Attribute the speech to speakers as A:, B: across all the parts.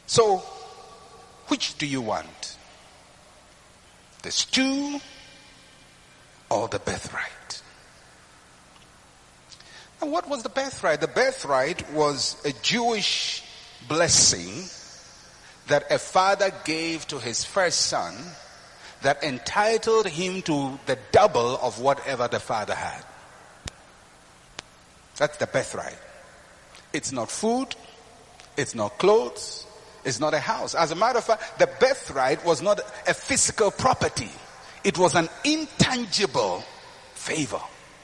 A: So, which do you want? The stew or the birthright? And what was the birthright? The birthright was a Jewish blessing that a father gave to his first son that entitled him to the double of whatever the father had. That's the birthright. It's not food, it's not clothes, it's not a house. As a matter of fact, the birthright was not a physical property. It was an intangible favor.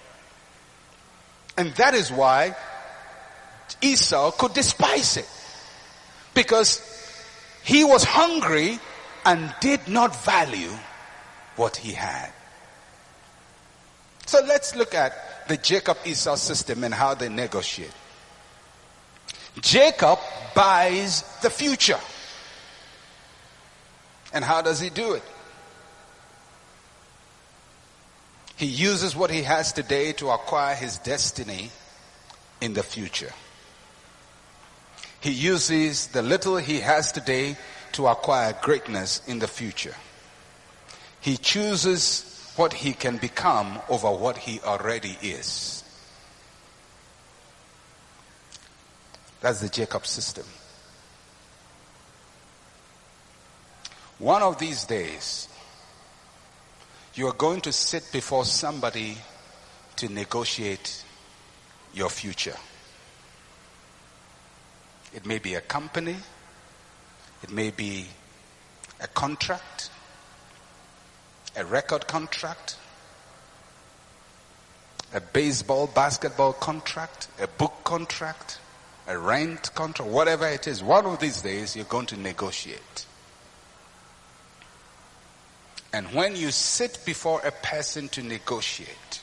A: And that is why Esau could despise it. Because he was hungry and did not value what he had. So let's look at the Jacob-Esau system and how they negotiate. Jacob buys the future. And how does he do it? He uses what he has today to acquire his destiny in the future. He uses the little he has today to acquire greatness in the future. He chooses what he can become over what he already is. That's the Jacob system. One of these days, you are going to sit before somebody to negotiate your future. It may be a company, it may be a contract, a record contract, a baseball, basketball contract, a book contract, a rent contract, whatever it is. One of these days you're going to negotiate. And when you sit before a person to negotiate,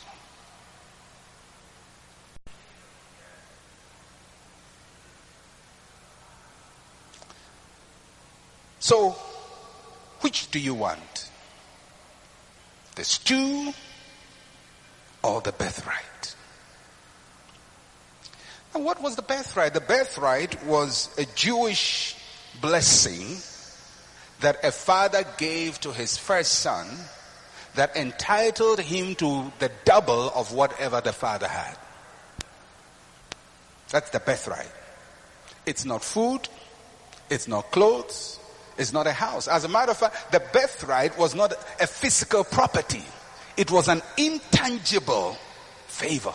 A: so which do you want? The stew or the birthright? And what was the birthright? The birthright was a Jewish blessing that a father gave to his first son that entitled him to the double of whatever the father had. That's the birthright. It's not food, it's not clothes, it's not a house. As a matter of fact, the birthright was not a physical property. It was an intangible favor.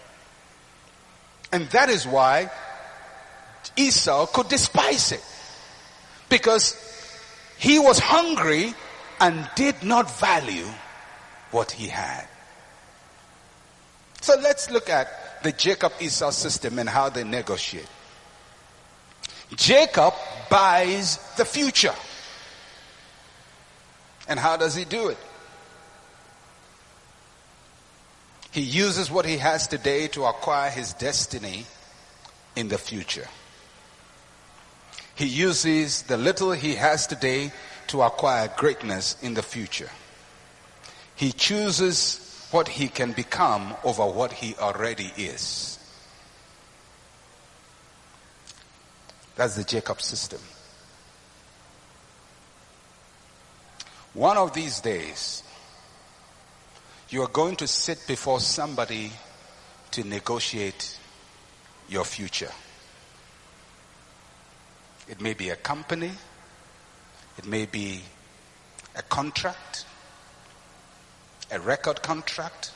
A: And that is why Esau could despise it. Because he was hungry and did not value what he had. So let's look at the Jacob-Esau system and how they negotiate. Jacob buys the future. And how does he do it? He uses what he has today to acquire his destiny in the future. He uses the little he has today to acquire greatness in the future. He chooses what he can become over what he already is. That's the Jacob system. One of these days, you are going to sit before somebody to negotiate your future. It may be a company, it may be a contract, a record contract,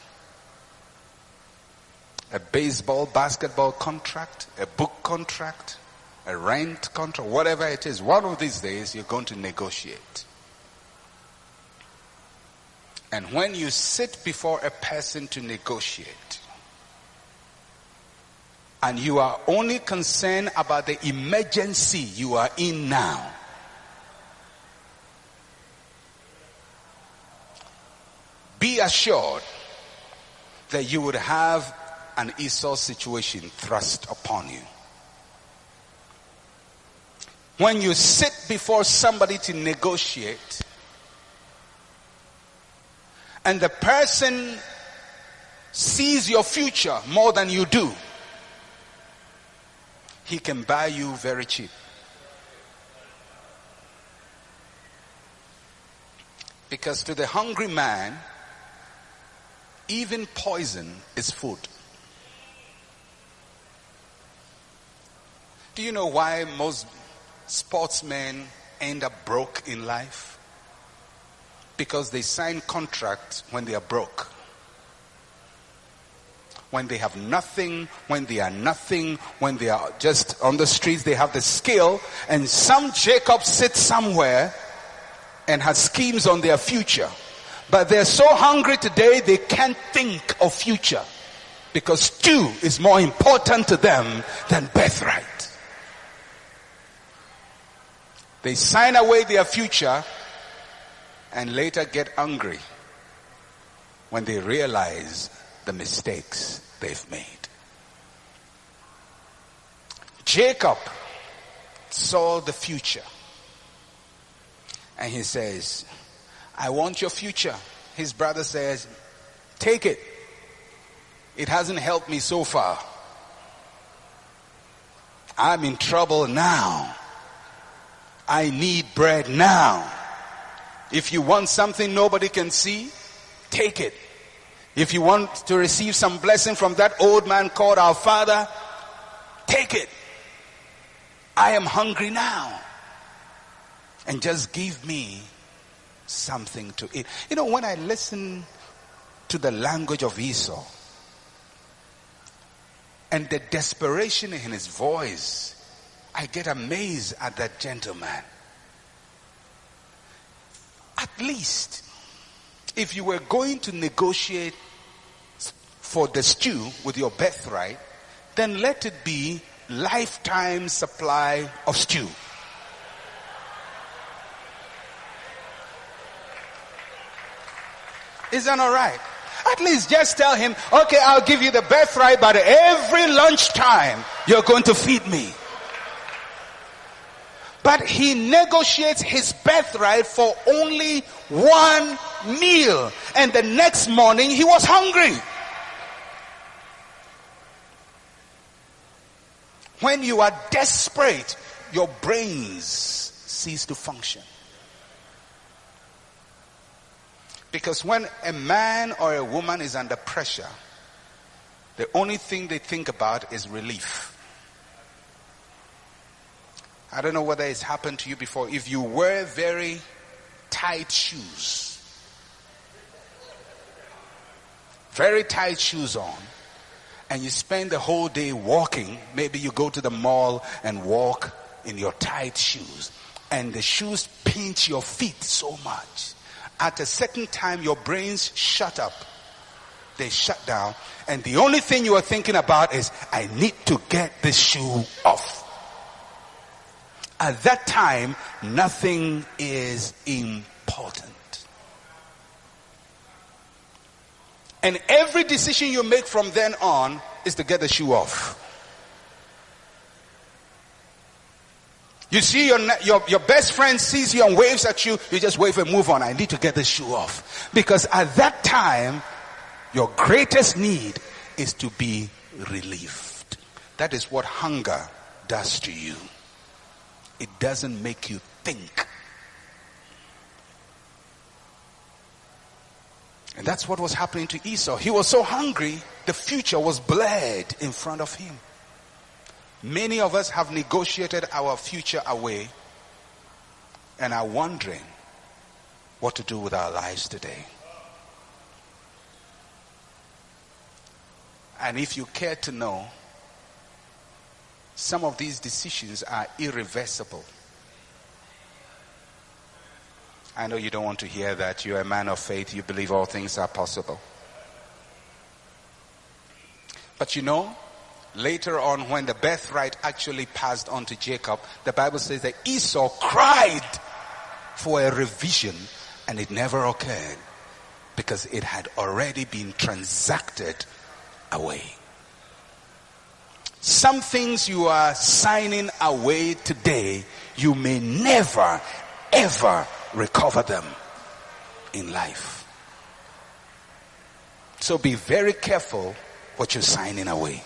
A: a baseball, basketball contract, a book contract, a rent contract, whatever it is. One of these days you're going to negotiate. And when you sit before a person to negotiate, and you are only concerned about the emergency you are in now, be assured that you would have an Esau situation thrust upon you. When you sit before somebody to negotiate, and the person sees your future more than you do, he can buy you very cheap. Because to the hungry man, even poison is food. Do you know why most sportsmen end up broke in life? Because they sign contracts when they are broke. When they have nothing, when they are nothing, when they are just on the streets, they have the skill, and some Jacob sits somewhere and has schemes on their future. But they're so hungry today, they can't think of future. Because stew is more important to them than birthright. They sign away their future and later get angry when they realize the mistakes they've made. Jacob saw the future and he says, I want your future. His brother says, take it. It hasn't helped me so far. I'm in trouble now. I need bread now. If you want something nobody can see, take it. If you want to receive some blessing from that old man called our father, take it. I am hungry now. And just give me something to eat. You know, when I listen to the language of Esau and the desperation in his voice, I get amazed at that gentleman. At least, if you were going to negotiate for the stew with your birthright, then let it be lifetime supply of stew. Is that all right? At least just tell him, okay, I'll give you the birthright, but every lunchtime you're going to feed me. But he negotiates his birthright for only one meal. And the next morning he was hungry. When you are desperate, your brains cease to function. Because when a man or a woman is under pressure, the only thing they think about is relief. I don't know whether it's happened to you before. If you wear very tight shoes, on, and you spend the whole day walking, maybe you go to the mall and walk in your tight shoes, and the shoes pinch your feet so much. At a certain time, your brains shut up. They shut down. And the only thing you are thinking about is, I need to get this shoe off. At that time, nothing is important. And every decision you make from then on is to get the shoe off. You see your best friend sees you and waves at you, you just wave and move on. I need to get the shoe off. Because at that time, your greatest need is to be relieved. That is what hunger does to you. It doesn't make you think. And that's what was happening to Esau. He was so hungry, the future was blurred in front of him. Many of us have negotiated our future away and are wondering what to do with our lives today. And if you care to know, some of these decisions are irreversible. I know you don't want to hear that. You're a man of faith. You believe all things are possible. But you know, later on when the birthright actually passed on to Jacob, the Bible says that Esau cried for a revision and it never occurred because it had already been transacted away. Some things you are signing away today, you may never, ever recover them in life. So be very careful what you're signing away.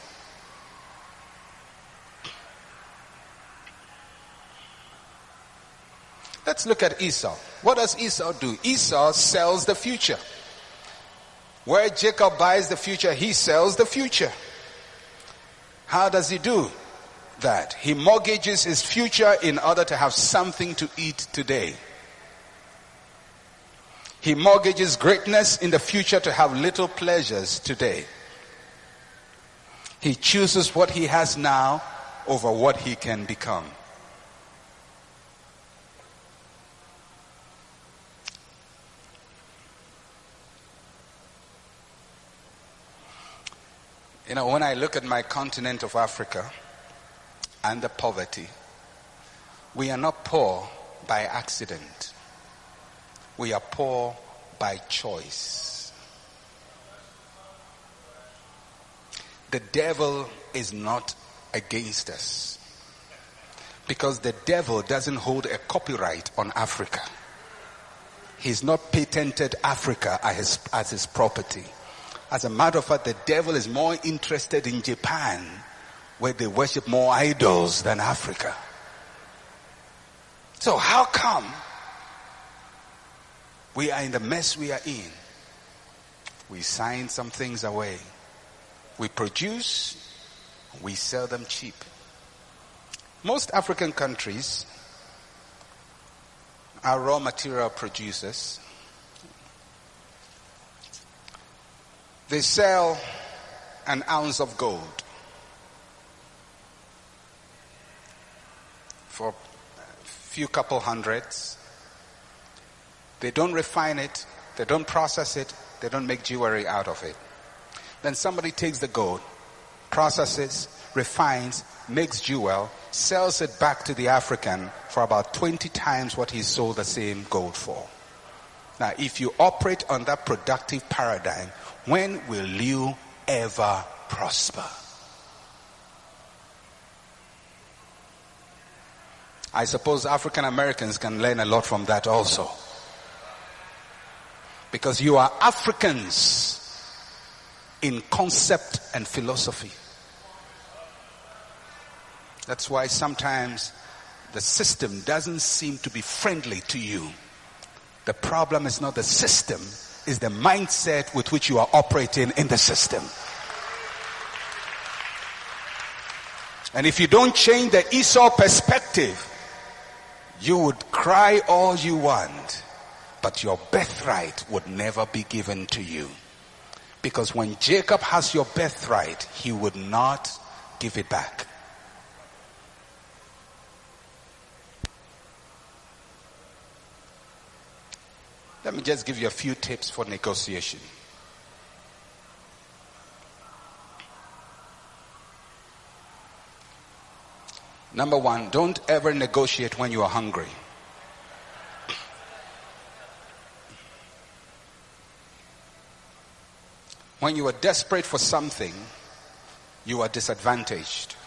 A: Let's look at Esau. What does Esau do? Esau sells the future. Where Jacob buys the future, he sells the future. How does he do that? He mortgages his future in order to have something to eat today. He mortgages greatness in the future to have little pleasures today. He chooses what he has now over what he can become. You know, when I look at my continent of Africa and the poverty, we are not poor by accident. We are poor by choice. The devil is not against us because the devil doesn't hold a copyright on Africa. He's not patented Africa as his property. As a matter of fact, the devil is more interested in Japan, where they worship more idols, than Africa. So how come we are in the mess we are in? We sign some things away. We produce, we sell them cheap. Most African countries are raw material producers. They sell an ounce of gold for a few couple hundreds. They don't refine it. They don't process it. They don't make jewelry out of it. Then somebody takes the gold, processes, refines, makes jewel, sells it back to the African for about 20 times what he sold the same gold for. Now, if you operate on that productive paradigm, when will you ever prosper? I suppose African Americans can learn a lot from that also. Because you are Africans in concept and philosophy. That's why sometimes the system doesn't seem to be friendly to you. The problem is not the system, it's the mindset with which you are operating in the system. And if you don't change the Esau perspective, you would cry all you want, but your birthright would never be given to you. Because when Jacob has your birthright, he would not give it back. Let me just give you a few tips for negotiation. Number one, don't ever negotiate when you are hungry. When you are desperate for something, you are disadvantaged.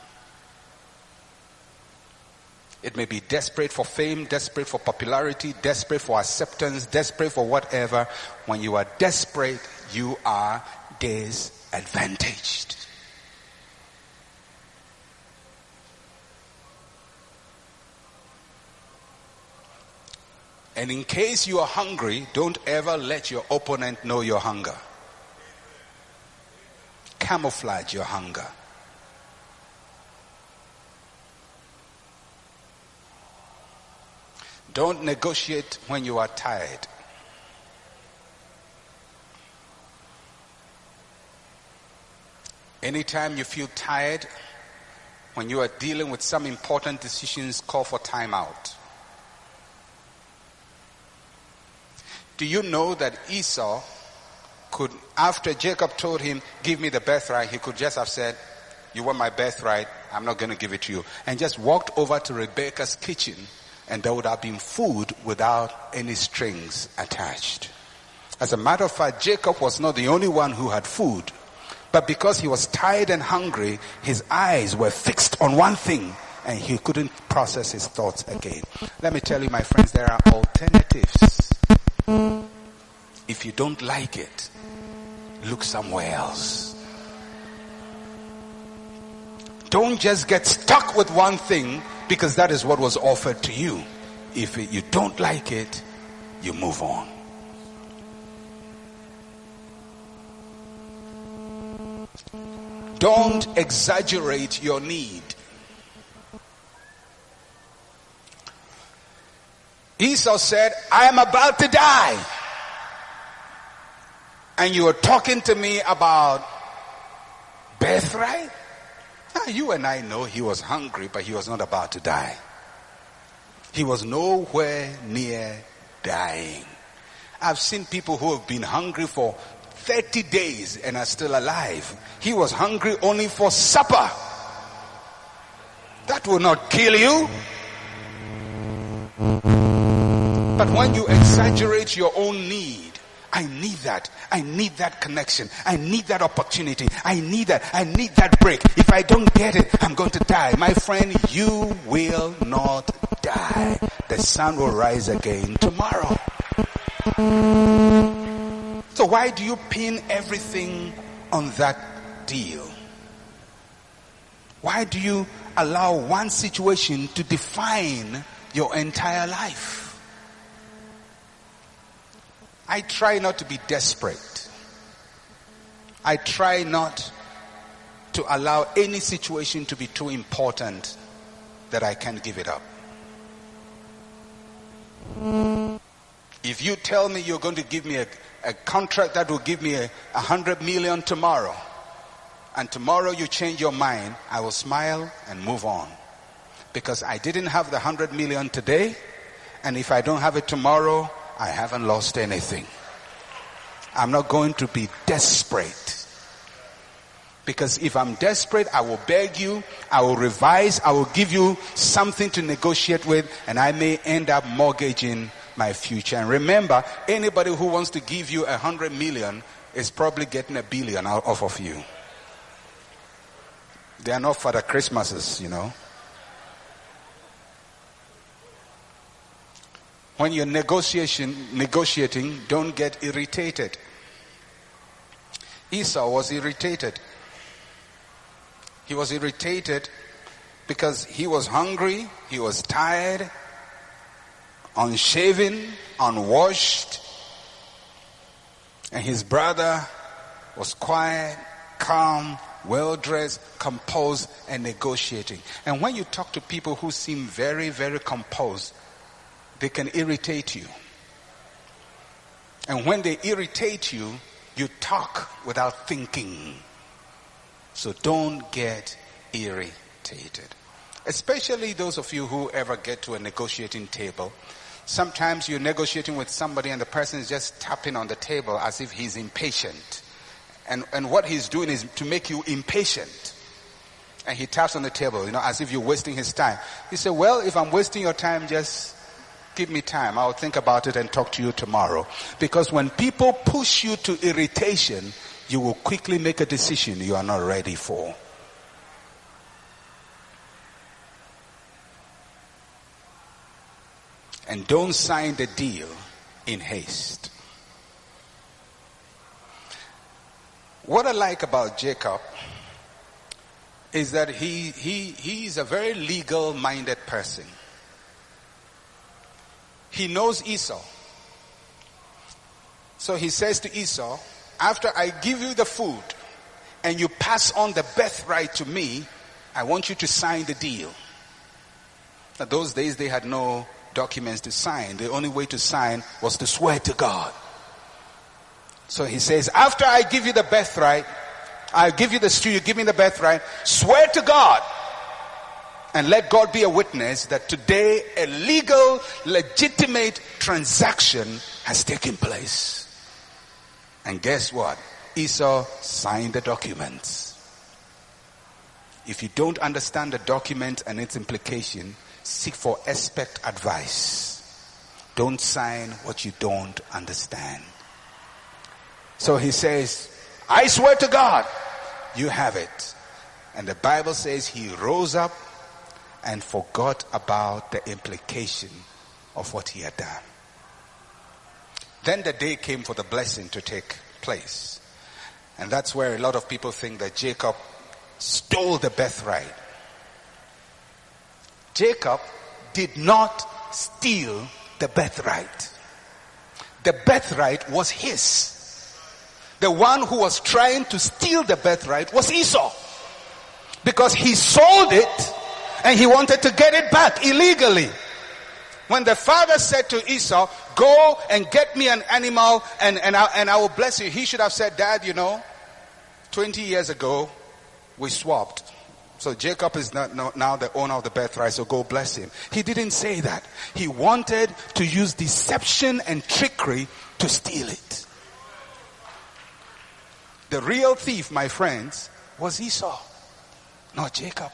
A: It may be desperate for fame, desperate for popularity, desperate for acceptance, desperate for whatever. When you are desperate, you are disadvantaged. And in case you are hungry, don't ever let your opponent know your hunger. Camouflage your hunger. Don't negotiate when you are tired. Anytime you feel tired, when you are dealing with some important decisions, call for time out. Do you know that Esau could, after Jacob told him, give me the birthright, he could just have said, you want my birthright, I'm not going to give it to you. And just walked over to Rebekah's kitchen, and there would have been food without any strings attached. As a matter of fact, Jacob was not the only one who had food. But because he was tired and hungry, his eyes were fixed on one thing, and he couldn't process his thoughts again. Let me tell you, my friends, there are alternatives. If you don't like it, look somewhere else. Don't just get stuck with one thing because that is what was offered to you. If you don't like it, you move on. Don't exaggerate your need. Esau said, I am about to die. And you are talking to me about birthright? Now, you and I know he was hungry, but he was not about to die. He was nowhere near dying. I've seen people who have been hungry for 30 days and are still alive. He was hungry only for supper. That will not kill you. But when you exaggerate your own need, I need that. I need that connection. I need that opportunity. I need that break. If I don't get it, I'm going to die. My friend, you will not die. The sun will rise again tomorrow. So why do you pin everything on that deal? Why do you allow one situation to define your entire life? I try not to be desperate. I try not to allow any situation to be too important that I can't give it up. If you tell me you're going to give me a contract that will give me 100 million tomorrow, and tomorrow you change your mind, I will smile and move on. Because I didn't have the 100 million today, and if I don't have it tomorrow, I haven't lost anything. I'm not going to be desperate. Because if I'm desperate, I will beg you, I will revise, I will give you something to negotiate with, and I may end up mortgaging my future. And remember, anybody who wants to give you 100 million is probably getting $1 billion off of you. They are not Father Christmases, you know. When you're negotiating, don't get irritated. Esau was irritated. He was irritated because he was hungry, he was tired, unshaven, unwashed, and his brother was quiet, calm, well-dressed, composed, and negotiating. And when you talk to people who seem very, very composed, they can irritate you. And when they irritate you, you talk without thinking. So don't get irritated. Especially those of you who ever get to a negotiating table. Sometimes you're negotiating with somebody and the person is just tapping on the table as if he's impatient. And what he's doing is to make you impatient. And he taps on the table, as if you're wasting his time. He said, well, if I'm wasting your time, just give me time. I'll think about it and talk to you tomorrow. Because when people push you to irritation, you will quickly make a decision you are not ready for. And don't sign the deal in haste. What I like about Jacob is that he's a very legal-minded person. He knows Esau. So he says to Esau, after I give you the food and you pass on the birthright to me, I want you to sign the deal. Now, those days they had no documents to sign. The only way to sign was to swear to God. So he says, after I give you the birthright, I'll give you the stew, you give me the birthright, swear to God. And let God be a witness that today a legal, legitimate transaction has taken place. And guess what? Esau signed the documents. If you don't understand the document and its implication, seek for expert advice. Don't sign what you don't understand. So he says, I swear to God, you have it. And the Bible says he rose up and forgot about the implication of what he had done. Then the day came for the blessing to take place. And that's where a lot of people think that Jacob stole the birthright. Jacob did not steal the birthright. The birthright was his. The one who was trying to steal the birthright was Esau. Because he sold it and he wanted to get it back illegally. When the father said to Esau, go and get me an animal and I will bless you. He should have said, Dad, 20 years ago we swapped. So Jacob is not now the owner of the birthright, so go bless him. He didn't say that. He wanted to use deception and trickery to steal it. The real thief, my friends, was Esau, not Jacob.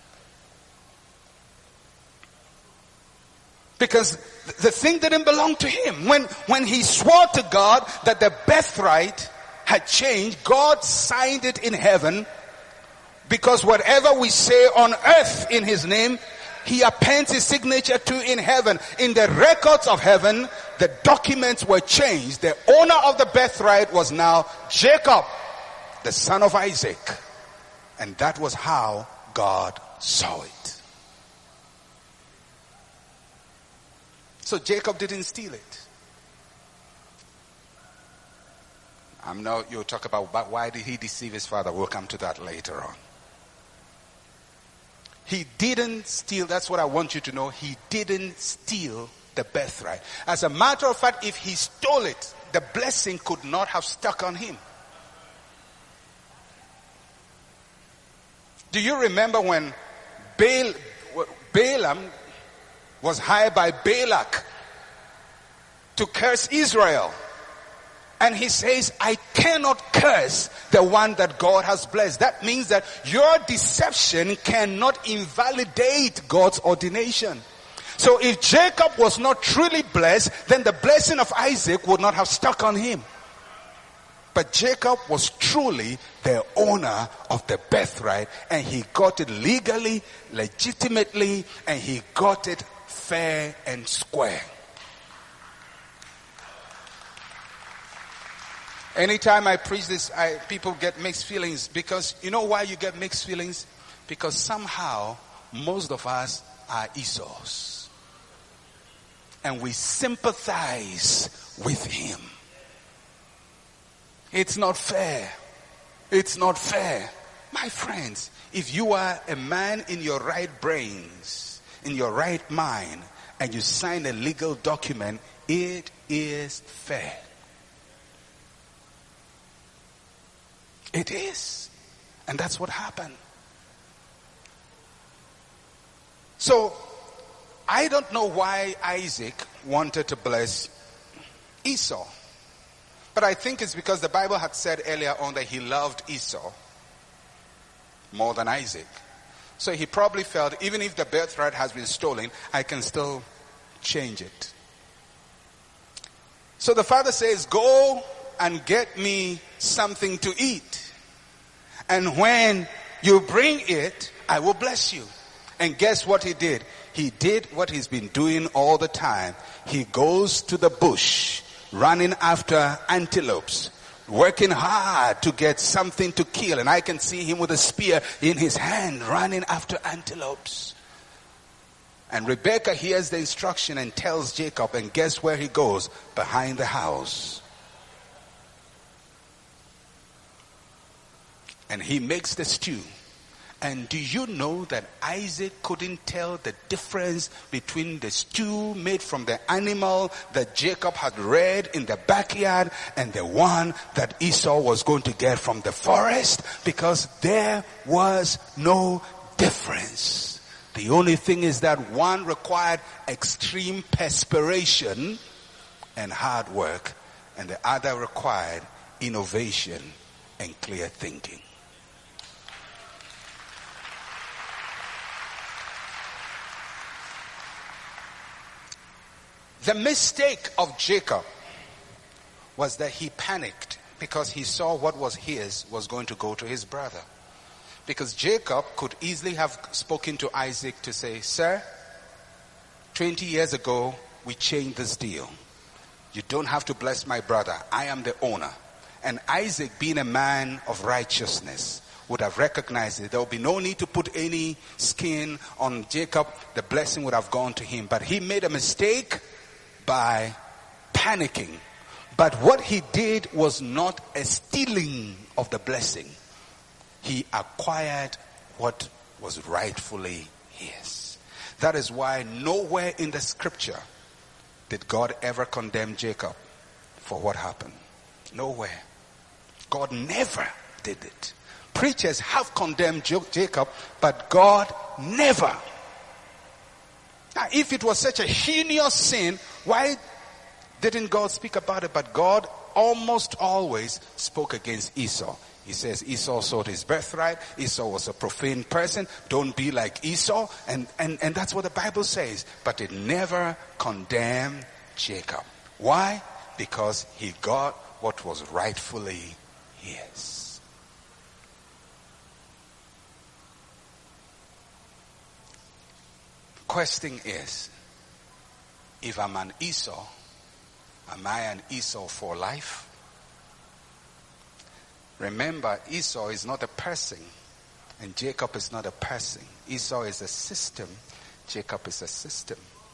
A: Because the thing didn't belong to him. When he swore to God that the birthright had changed, God signed it in heaven. Because whatever we say on earth in his name, he appends his signature to in heaven. In the records of heaven, the documents were changed. The owner of the birthright was now Jacob, the son of Isaac. And that was how God saw it. So Jacob didn't steal it. You'll talk about why did he deceive his father. We'll come to that later on. He didn't steal. That's what I want you to know. He didn't steal the birthright. As a matter of fact, if he stole it, the blessing could not have stuck on him. Do you remember when Balaam was hired by Balak to curse Israel? And he says, I cannot curse the one that God has blessed. That means that your deception cannot invalidate God's ordination. So if Jacob was not truly blessed, then the blessing of Isaac would not have stuck on him. But Jacob was truly the owner of the birthright, and he got it legally, legitimately, and he got it fair and square. Anytime I preach this, people get mixed feelings. Because you know why you get mixed feelings? Because somehow most of us are Esau's. And we sympathize with him. It's not fair. It's not fair. My friends, if you are a man in your right brains, in your right mind, and you sign a legal document, it is fair. It is. And that's what happened. So, I don't know why Isaac wanted to bless Esau. But I think it's because the Bible had said earlier on that he loved Esau more than Isaac. So he probably felt, even if the birthright has been stolen, I can still change it. So the father says, go and get me something to eat. And when you bring it, I will bless you. And guess what he did? He did what he's been doing all the time. He goes to the bush, running after antelopes, working hard to get something to kill. And I can see him with a spear in his hand, running after antelopes. And Rebekah hears the instruction and tells Jacob, and guess where he goes? Behind the house. And he makes the stew. And do you know that Isaac couldn't tell the difference between the stew made from the animal that Jacob had reared in the backyard and the one that Esau was going to get from the forest? Because there was no difference. The only thing is that one required extreme perspiration and hard work, and the other required innovation and clear thinking. The mistake of Jacob was that he panicked because he saw what was his was going to go to his brother. Because Jacob could easily have spoken to Isaac to say, sir, 20 years ago we changed this deal. You don't have to bless my brother. I am the owner. And Isaac, being a man of righteousness, would have recognized it. There would be no need to put any skin on Jacob. The blessing would have gone to him. But he made a mistake by panicking. But what he did was not a stealing of the blessing. He acquired what was rightfully his. That is why nowhere in the scripture did God ever condemn Jacob for what happened. Nowhere. God never did it. Preachers have condemned Jacob, but God never. Now, if it was such a heinous sin, why didn't God speak about it? But God almost always spoke against Esau. He says Esau sought his birthright. Esau was a profane person. Don't be like Esau. And that's what the Bible says. But it never condemned Jacob. Why? Because he got what was rightfully his. Question is, if I'm an Esau, am I an Esau for life? Remember, Esau is not a person, and Jacob is not a person. Esau is a system, Jacob is a system.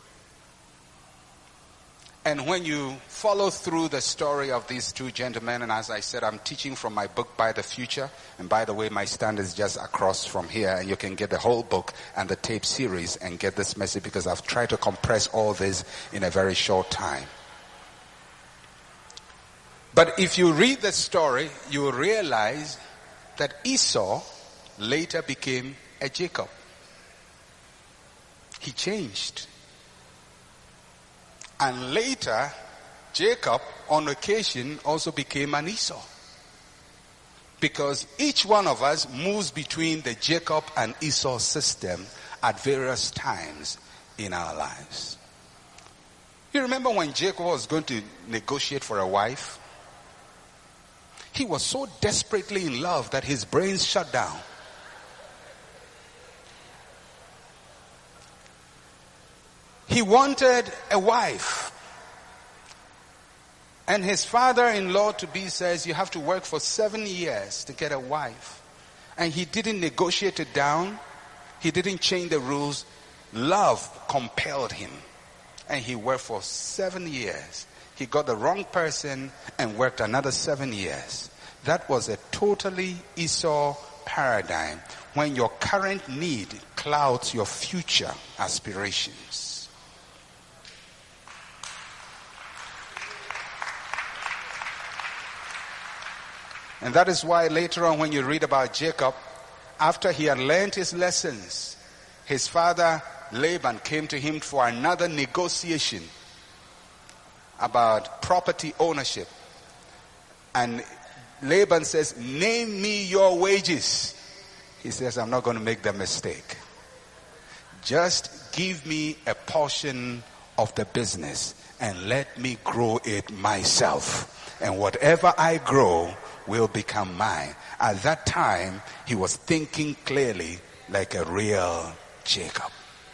A: And when you follow through the story of these two gentlemen, and as I said, I'm teaching from my book, By the Future. And by the way, my stand is just across from here, and you can get the whole book and the tape series and get this message, because I've tried to compress all this in a very short time. But if you read the story, you will realize that Esau later became a Jacob. He changed. And later, Jacob, on occasion, also became an Esau. Because each one of us moves between the Jacob and Esau system at various times in our lives. You remember when Jacob was going to negotiate for a wife? He was so desperately in love that his brains shut down. He wanted a wife. And his father-in-law to be says, you have to work for 7 years to get a wife. And he didn't negotiate it down. He didn't change the rules. Love compelled him. And he worked for 7 years. He got the wrong person and worked another 7 years. That was a totally Esau paradigm, when your current need clouds your future aspirations. And that is why later on when you read about Jacob, after he had learned his lessons, his father Laban came to him for another negotiation about property ownership. And Laban says, name me your wages. He says, I'm not going to make the mistake. Just give me a portion of the business and let me grow it myself. And whatever I grow will become mine. At that time, he was thinking clearly like a real Jacob.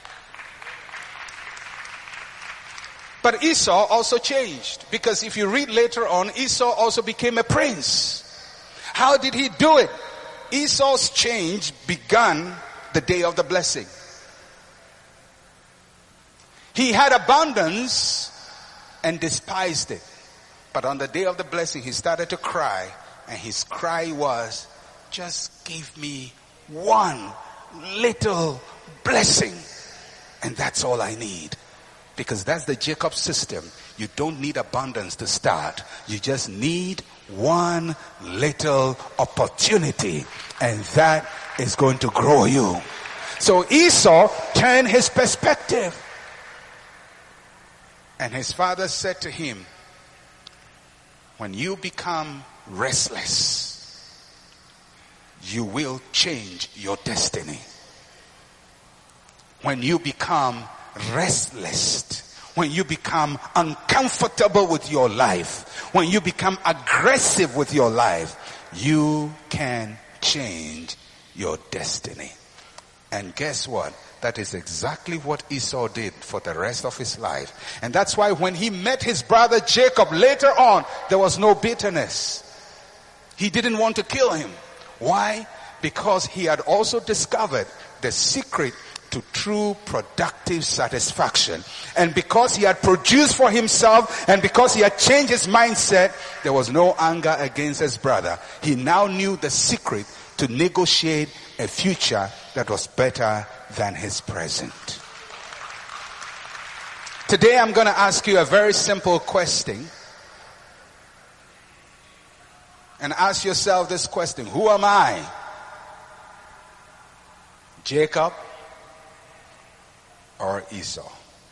A: But Esau also changed, because if you read later on, Esau also became a prince. How did he do it? Esau's change began the day of the blessing. He had abundance and despised it. But on the day of the blessing, he started to cry. And his cry was, just give me one little blessing. And that's all I need. Because that's the Jacob system. You don't need abundance to start. You just need one little opportunity. And that is going to grow you. So Esau turned his perspective. And his father said to him, when you become restless, you will change your destiny. When you become restless, when you become uncomfortable with your life, when you become aggressive with your life, you can change your destiny. And guess what? That is exactly what Esau did for the rest of his life. And that's why when he met his brother Jacob later on, there was no bitterness. He didn't want to kill him. Why? because he had also discovered the secret to true productive satisfaction. And because he had produced for himself, and because he had changed his mindset, there was no anger against his brother. He now knew the secret to negotiate a future that was better than his present. Today I'm going to ask you a very simple question. And ask yourself this question: who am I? Jacob or Esau?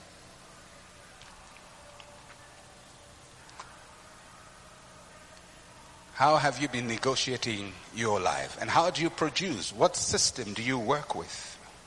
A: How have you been negotiating your life? And how do you produce? What system do you work with?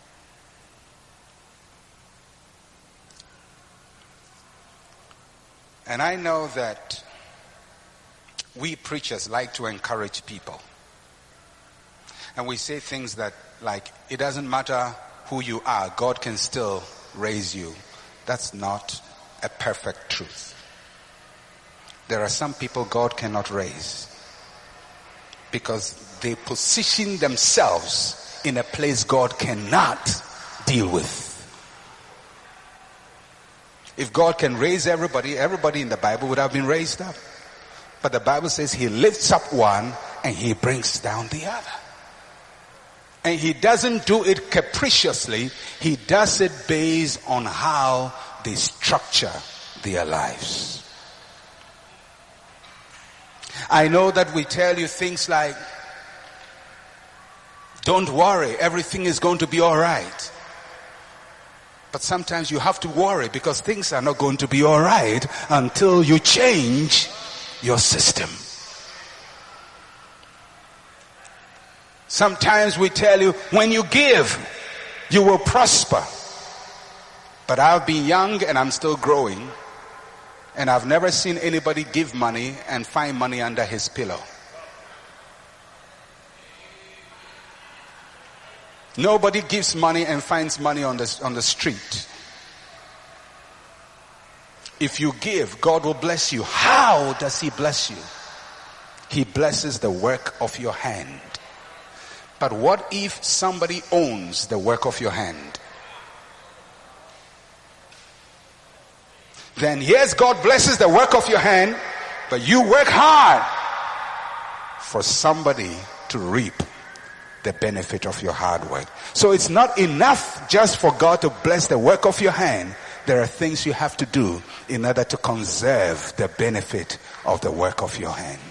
A: And I know that we preachers like to encourage people. And we say things that, like, it doesn't matter who you are, God can still raise you. That's not a perfect truth. There are some people God cannot raise because they position themselves in a place God cannot deal with. If God can raise everybody in the Bible would have been raised up. But the Bible says he lifts up one and he brings down the other. And he doesn't do it capriciously. He does it based on how they structure their lives. I know that we tell you things like, don't worry, everything is going to be all right. But sometimes you have to worry because things are not going to be all right until you change your system. Sometimes we tell you, when you give, you will prosper. But I've been young and I'm still growing. And I've never seen anybody give money and find money under his pillow. Nobody gives money and finds money on the street. If you give, God will bless you. How does he bless you? He blesses the work of your hand. But what if somebody owns the work of your hand? Then yes, God blesses the work of your hand, but you work hard for somebody to reap the benefit of your hard work. So it's not enough just for God to bless the work of your hand. There are things you have to do in order to conserve the benefit of the work of your hand.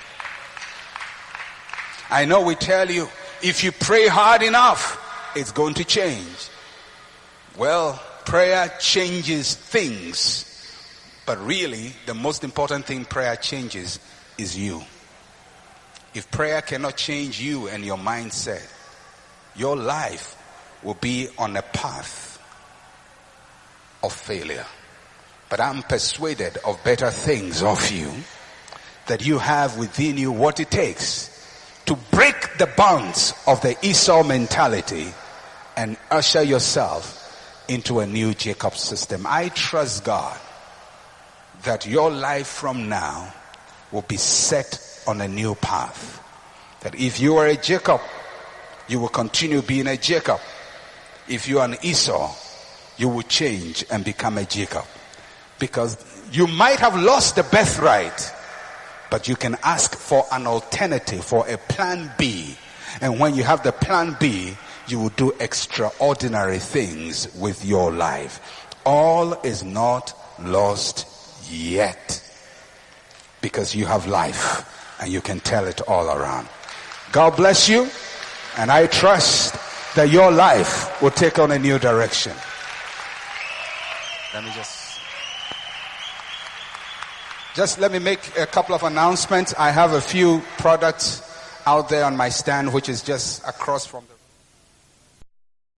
A: I know we tell you, if you pray hard enough, it's going to change. Well, prayer changes things. But really, the most important thing prayer changes is you. If prayer cannot change you and your mindset, your life will be on a path of failure. But I'm persuaded of better things of you, that you have within you what it takes to break the bonds of the Esau mentality and usher yourself into a new Jacob system. I trust God that your life from now will be set on a new path. That if you are a Jacob, you will continue being a Jacob. If you are an Esau, you will change and become a Jacob. Because you might have lost the birthright, but you can ask for an alternative, for a plan B. And when you have the plan B, you will do extraordinary things with your life. All is not lost yet, because you have life and you can tell it all around. God bless you, and I trust that your life will take on a new direction. Let me make a couple of announcements. I have a few products out there on my stand, which is just across from the